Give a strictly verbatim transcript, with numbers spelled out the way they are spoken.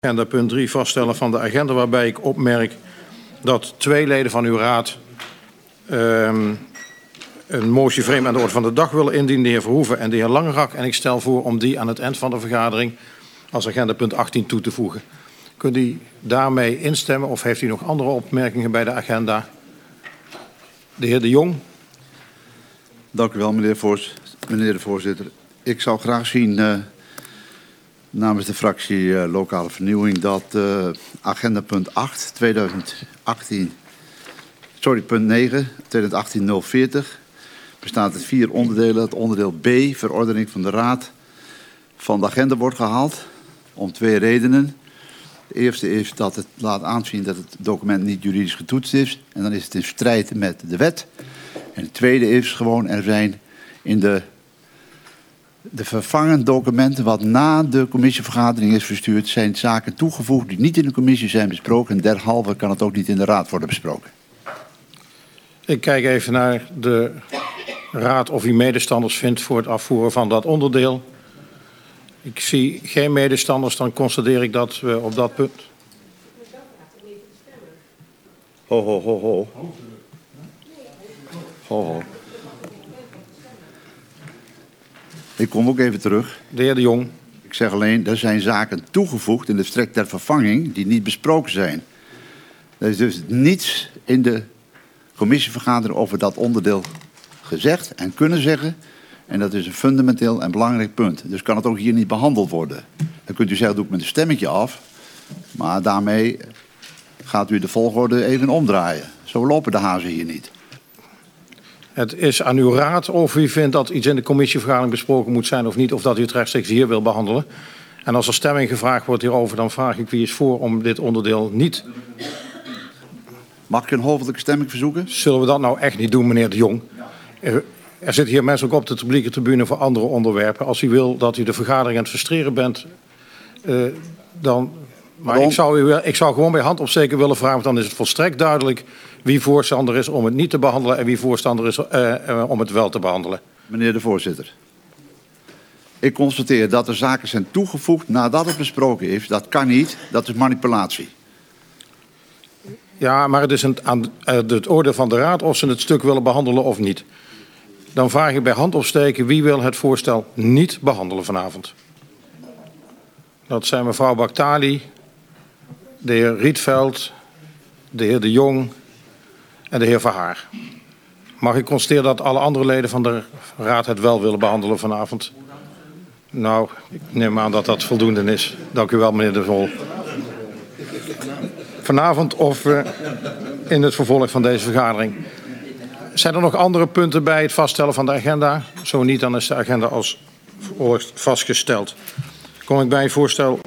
Agenda punt drie, vaststellen van de agenda, waarbij ik opmerk dat twee leden van uw raad um, een motie vreemd aan de orde van de dag willen indienen, de heer Verhoeven en de heer Langerak. En ik stel voor om die aan het eind van de vergadering als agenda punt achttien toe te voegen. Kunt u daarmee instemmen of heeft u nog andere opmerkingen bij de agenda? De heer De Jong. Dank u wel, meneer, voors, meneer de voorzitter. Ik zou graag zien, uh, namens de fractie uh, Lokale Vernieuwing, dat uh, agenda punt acht, tweeduizend achttien, sorry, punt negen, tweeduizend achttien nul veertig, bestaat uit vier onderdelen. Het onderdeel B, verordening van de Raad, van de agenda wordt gehaald, om twee redenen. De eerste is dat het laat aanzien dat het document niet juridisch getoetst is. En dan is het in strijd met de wet. En het tweede is gewoon, er zijn in de, de vervangend documenten wat na de commissievergadering is verstuurd, zijn zaken toegevoegd die niet in de commissie zijn besproken. En derhalve kan het ook niet in de raad worden besproken. Ik kijk even naar de raad of u medestanders vindt voor het afvoeren van dat onderdeel. Ik zie geen medestanders, dan constateer ik dat we op dat punt... Ho, ho, ho, ho. Ho, ho. Ik kom ook even terug. De heer De Jong. Ik zeg alleen, er zijn zaken toegevoegd in de strek ter vervanging die niet besproken zijn. Er is dus niets in de commissievergadering over dat onderdeel gezegd en kunnen zeggen. En dat is een fundamenteel en belangrijk punt. Dus kan het ook hier niet behandeld worden. Dan kunt u zeggen, doe ik met een stemmetje af. Maar daarmee gaat u de volgorde even omdraaien. Zo lopen de hazen hier niet. Het is aan uw raad of u vindt dat iets in de commissievergadering besproken moet zijn of niet. Of dat u het rechtstreeks hier wil behandelen. En als er stemming gevraagd wordt hierover, dan vraag ik wie is voor om dit onderdeel niet... Mag ik een hoofdelijke stemming verzoeken? Zullen we dat nou echt niet doen, meneer De Jong? Er, er zitten hier mensen ook op de publieke tribune voor andere onderwerpen. Als u wil dat u de vergadering aan het frustreren bent, uh, dan... Maar ik zou, u, ik zou gewoon bij hand opsteken willen vragen, want dan is het volstrekt duidelijk wie voorstander is om het niet te behandelen en wie voorstander is uh, uh, om het wel te behandelen. Meneer de voorzitter. Ik constateer dat er zaken zijn toegevoegd nadat het besproken is. Dat kan niet, dat is manipulatie. Ja, maar het is een, aan uh, het oordeel van de raad of ze het stuk willen behandelen of niet. Dan vraag ik bij hand opsteken wie wil het voorstel niet behandelen vanavond. Dat zijn mevrouw Baktali, de heer Rietveld, de heer De Jong en de heer Verhaar. Mag ik constateren dat alle andere leden van de raad het wel willen behandelen vanavond? Nou, ik neem aan dat dat voldoende is. Dank u wel, meneer De Vol. Vanavond of uh, in het vervolg van deze vergadering. Zijn er nog andere punten bij het vaststellen van de agenda? Zo niet, dan is de agenda als volgt vastgesteld. Kom ik bij voorstel